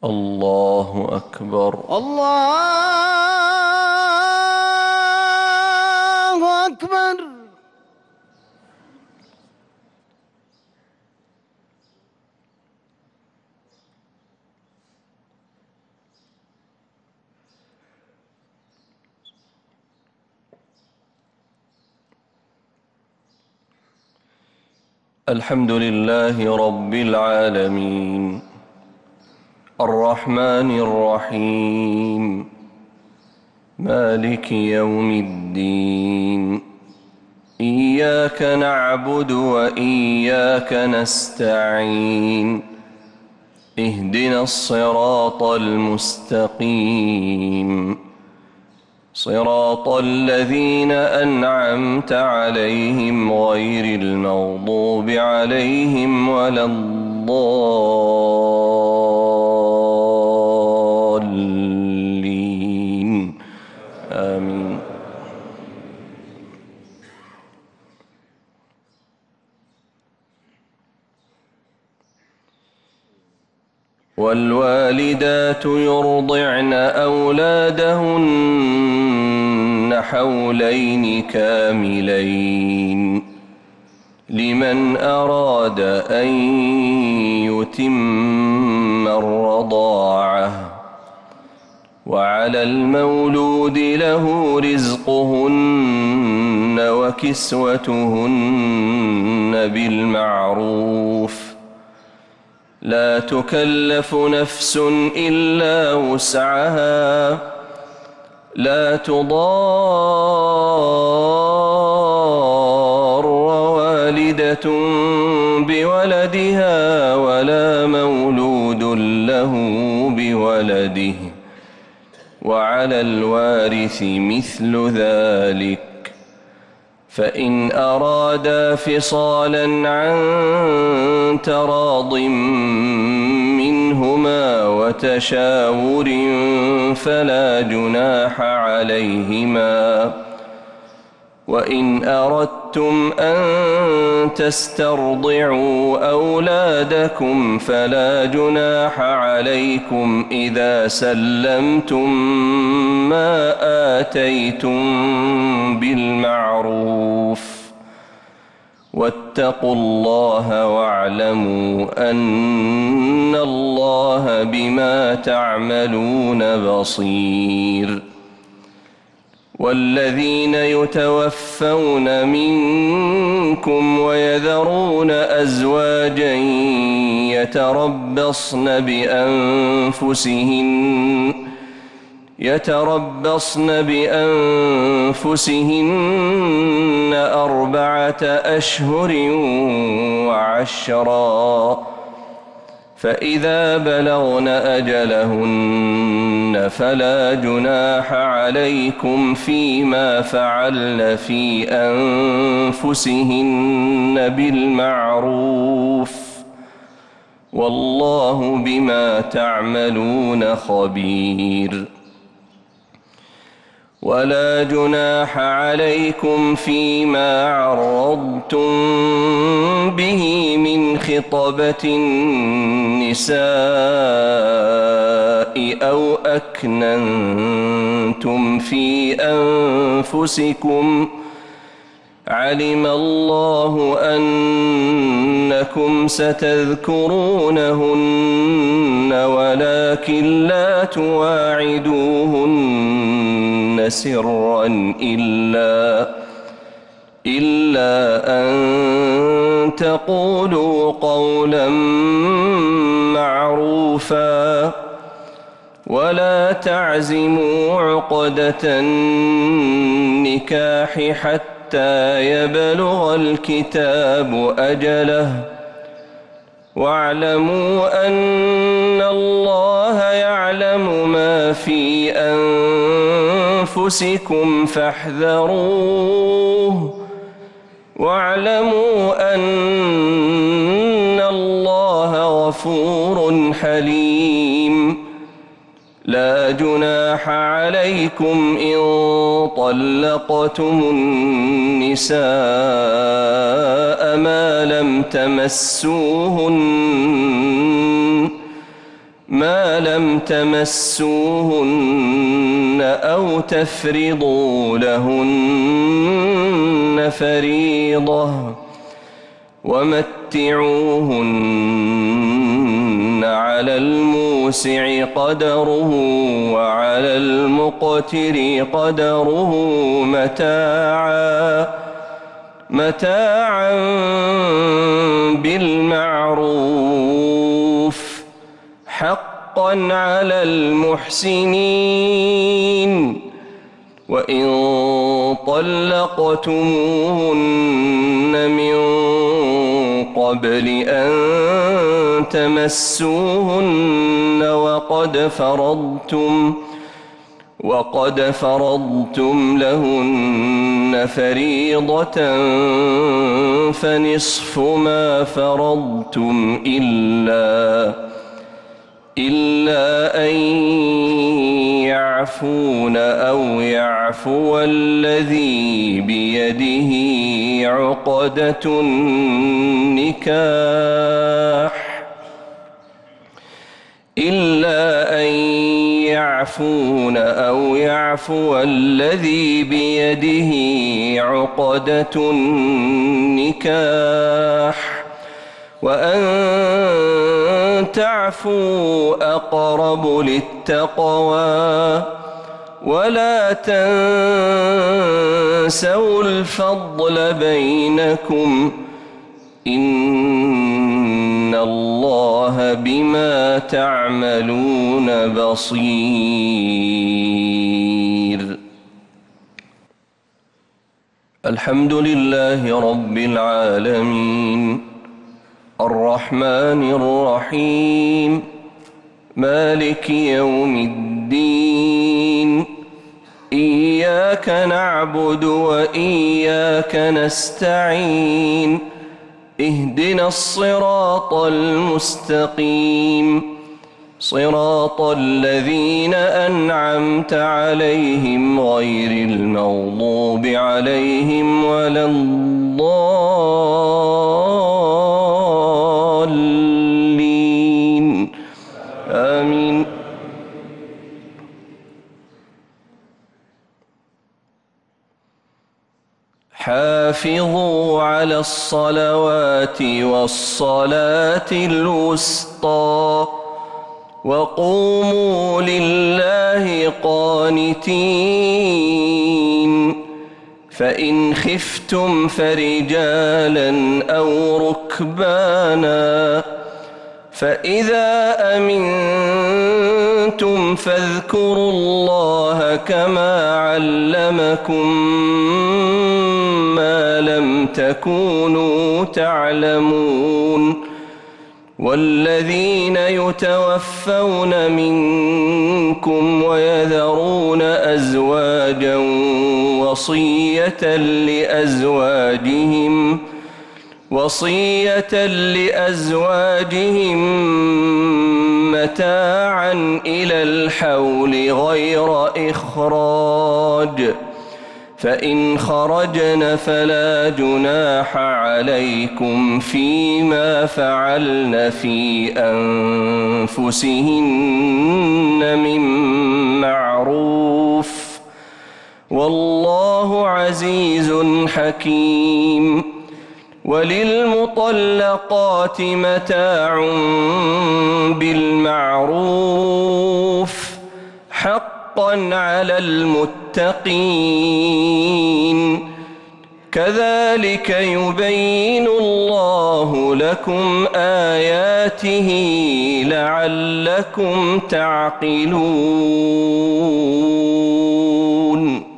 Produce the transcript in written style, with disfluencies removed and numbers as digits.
الله أكبر. الله أكبر. الحمد لله رب العالمين الرحمن الرحيم مالك يوم الدين إياك نعبد وإياك نستعين اهدنا الصراط المستقيم صراط الذين أنعمت عليهم غير المغضوب عليهم ولا الضالين آمين. والوالدات يرضعن أولادهن حولين كاملين لمن أراد أن يتم الرضاعة وعلى المولود له رزقهن وكسوتهن بالمعروف لا تكلف نفس إلا وسعها لا تضار والدة بولدها ولا مولود له بولده وعلى الوارث مثل ذلك فإن أرادا فصالا عن تراض منهما وتشاور فلا جناح عليهما وإن أردتم أن تسترضعوا أولادكم فلا جناح عليكم إذا سلمتم ما آتيتم بالمعروف واتقوا الله واعلموا أن الله بما تعملون بصير. والذين يتوفون منكم ويذرون أزواجا يتربصن بأنفسهن 4 أشهر وعشرا فإذا بلغن أجلهن فلا جناح عليكم فيما فعلن في أنفسهن بالمعروف والله بما تعملون خبير. ولا جناح عليكم فيما عرضتم به من خطبة النساء أو أكننتم في أنفسكم علم الله أنكم ستذكرونهن ولكن لا تواعدوهن سرا إلا أن تقولوا قولا معروفا ولا تعزموا عقدة النكاح حتى يبلغ الكتاب أجله واعلموا أن الله يعلم ما في أنفسكم فاحذروه واعلموا أن الله غفور حليم. لا جناح عليكم إن طلقتم النساء ما لم تمسوهن ما لم تمسوهن أو تفرضوا لهن فريضة ومتعوهن على الموسع قدره وعلى المقتر قدره متاعا بالمعروف حقا على المحسنين. وإن طلقتموهن من قبل أن تمسوهن وقد فرضتم لهن فريضة فنصف ما فرضتم إلا أن يعفون أو يعفو الذي بيده عقدة النكاح وأن تعفوا أقرب للتقوى ولا تنسوا الفضل بينكم إن الله بما تعملون بصير. الحمد لله رب العالمين الرحمن الرحيم مالك يوم الدين إياك نعبد وإياك نستعين اهدنا الصراط المستقيم صراط الذين أنعمت عليهم غير المغضوب عليهم ولا الضالين آمين. حافظوا على الصلوات والصلاة الوسطى وقوموا لله قانتين فإن خفتم فرجالا أو ركبانا فإذا أمنتم فاذكروا الله كما علمكم ما لم تكونوا تعلمون. والذين يتوفون منكم ويذرون أزواجا وصية لأزواجهم متاعا إلى الحول غير إخراج فإن خرجن فلا جناح عليكم فيما فعلن في أنفسهن من معروف والله عزيز حكيم. وللمطلقات متاع بالمعروف حقا على المتقين كذلك يبين الله لكم آياته لعلكم تعقلون.